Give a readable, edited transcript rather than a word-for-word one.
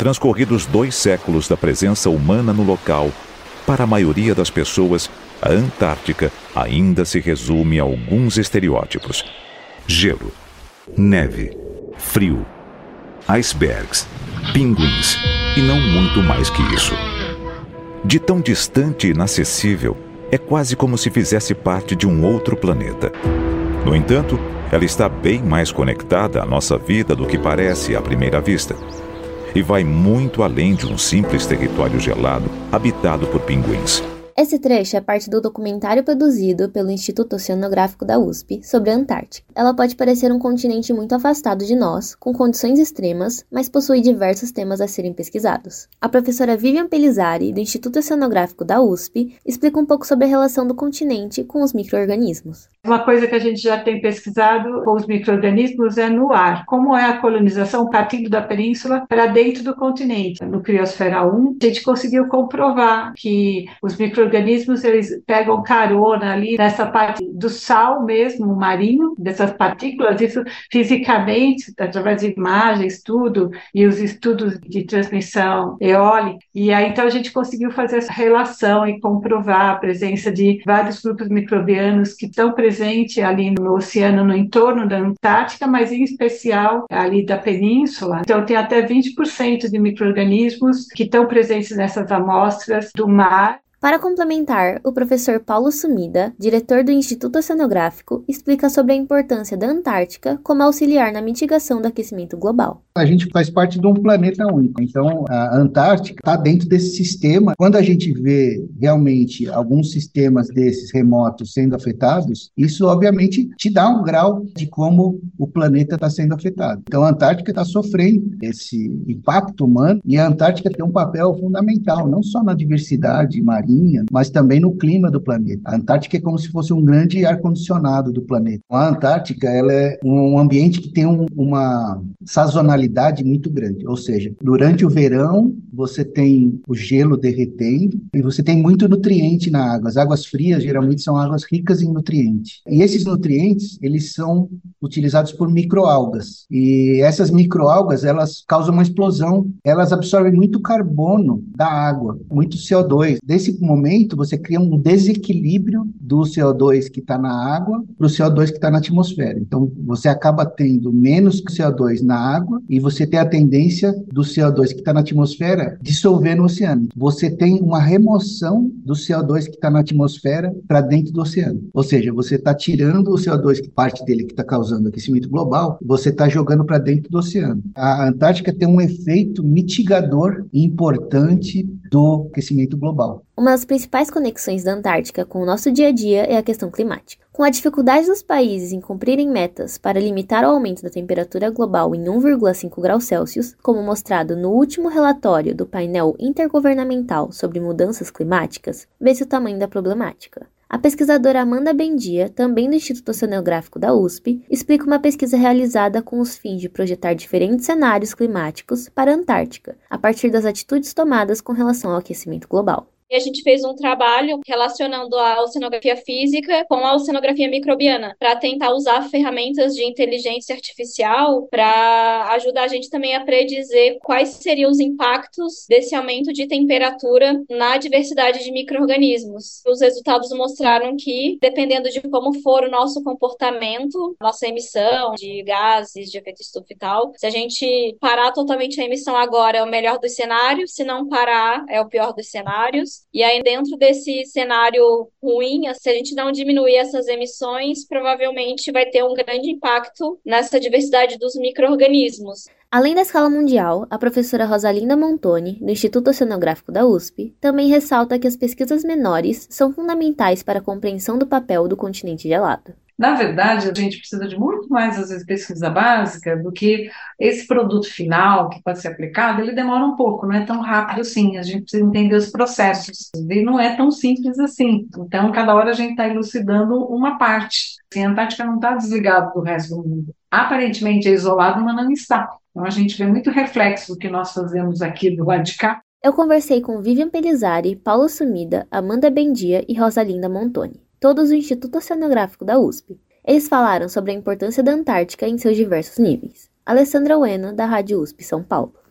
Transcorridos 2 séculos da presença humana no local, para a maioria das pessoas, a Antártica ainda se resume a alguns estereótipos: gelo, neve, frio, icebergs, pinguins e não muito mais que isso. De tão distante e inacessível, é quase como se fizesse parte de um outro planeta. No entanto, ela está bem mais conectada à nossa vida do que parece à primeira vista. E vai muito além de um simples território gelado habitado por pinguins. Esse trecho é parte do documentário produzido pelo Instituto Oceanográfico da USP sobre a Antártica. Ela pode parecer um continente muito afastado de nós, com condições extremas, mas possui diversos temas a serem pesquisados. A professora Vivian Pellizzari, do Instituto Oceanográfico da USP, explica um pouco sobre a relação do continente com os micro-organismos. Uma coisa que a gente já tem pesquisado com os micro-organismos é no ar. Como é a colonização partindo da península para dentro do continente. No Criosfera 1, a gente conseguiu comprovar que os micro-organismos eles pegam carona ali nessa parte do sal mesmo, marinho, dessas partículas, isso fisicamente, através de imagens, tudo, e os estudos de transmissão eólica. E aí, então, a gente conseguiu fazer essa relação e comprovar a presença de vários grupos microbianos que estão presentes ali no oceano, no entorno da Antártica, mas em especial ali da península. Então, tem até 20% de micro-organismos que estão presentes nessas amostras do mar. Para complementar, o professor Paulo Sumida, diretor do Instituto Oceanográfico, explica sobre a importância da Antártica como auxiliar na mitigação do aquecimento global. A gente faz parte de um planeta único, então a Antártica está dentro desse sistema. Quando a gente vê realmente alguns sistemas desses remotos sendo afetados, isso obviamente te dá um grau de como o planeta está sendo afetado. Então a Antártica está sofrendo esse impacto humano e a Antártica tem um papel fundamental, não só na diversidade marinha, mas também no clima do planeta. A Antártica é como se fosse um grande ar-condicionado do planeta. A Antártica ela é um ambiente que tem uma sazonalidade muito grande, ou seja, durante o verão você tem o gelo derretendo e você tem muito nutriente na água. As águas frias geralmente são águas ricas em nutrientes. E esses nutrientes, eles são utilizados por microalgas. E essas microalgas, elas causam uma explosão, elas absorvem muito carbono da água, muito CO2. Desse momento, você cria um desequilíbrio do CO2 que está na água para o CO2 que está na atmosfera. Então, você acaba tendo menos CO2 na água e você tem a tendência do CO2 que está na atmosfera dissolver no oceano. Você tem uma remoção do CO2 que está na atmosfera para dentro do oceano. Ou seja, você está tirando o CO2, que parte dele que está causando aquecimento global, você está jogando para dentro do oceano. A Antártica tem um efeito mitigador importante do aquecimento global. Uma das principais conexões da Antártica com o nosso dia a dia é a questão climática. Com a dificuldade dos países em cumprirem metas para limitar o aumento da temperatura global em 1,5 graus Celsius, como mostrado no último relatório do painel intergovernamental sobre mudanças climáticas, vê-se o tamanho da problemática. A pesquisadora Amanda Bendia, também do Instituto Oceanográfico da USP, explica uma pesquisa realizada com os fins de projetar diferentes cenários climáticos para a Antártica, a partir das atitudes tomadas com relação ao aquecimento global. E a gente fez um trabalho relacionando a oceanografia física com a oceanografia microbiana, para tentar usar ferramentas de inteligência artificial para ajudar a gente também a predizer quais seriam os impactos desse aumento de temperatura na diversidade de micro-organismos. Os resultados mostraram que, dependendo de como for o nosso comportamento, nossa emissão de gases de efeito estufa e tal, se a gente parar totalmente a emissão agora é o melhor dos cenários, se não parar é o pior dos cenários. E aí, dentro desse cenário ruim, se a gente não diminuir essas emissões, provavelmente vai ter um grande impacto nessa diversidade dos micro-organismos. Além da escala mundial, a professora Rosalinda Montoni, do Instituto Oceanográfico da USP, também ressalta que as pesquisas menores são fundamentais para a compreensão do papel do continente gelado. Na verdade, a gente precisa de muito mais, às vezes, pesquisa básica do que esse produto final que pode ser aplicado, ele demora um pouco, não é tão rápido assim, a gente precisa entender os processos, e não é tão simples assim. Então, cada hora a gente está elucidando uma parte. Assim, a Antártica não está desligada do resto do mundo. Aparentemente é isolado, mas não está. Então, a gente vê muito reflexo do que nós fazemos aqui do lado de cá. Eu conversei com Vivian Pellizzari, Paulo Sumida, Amanda Bendia e Rosalinda Montoni, todos do Instituto Oceanográfico da USP. Eles falaram sobre a importância da Antártica em seus diversos níveis. Alessandra Ueno, da Rádio USP São Paulo.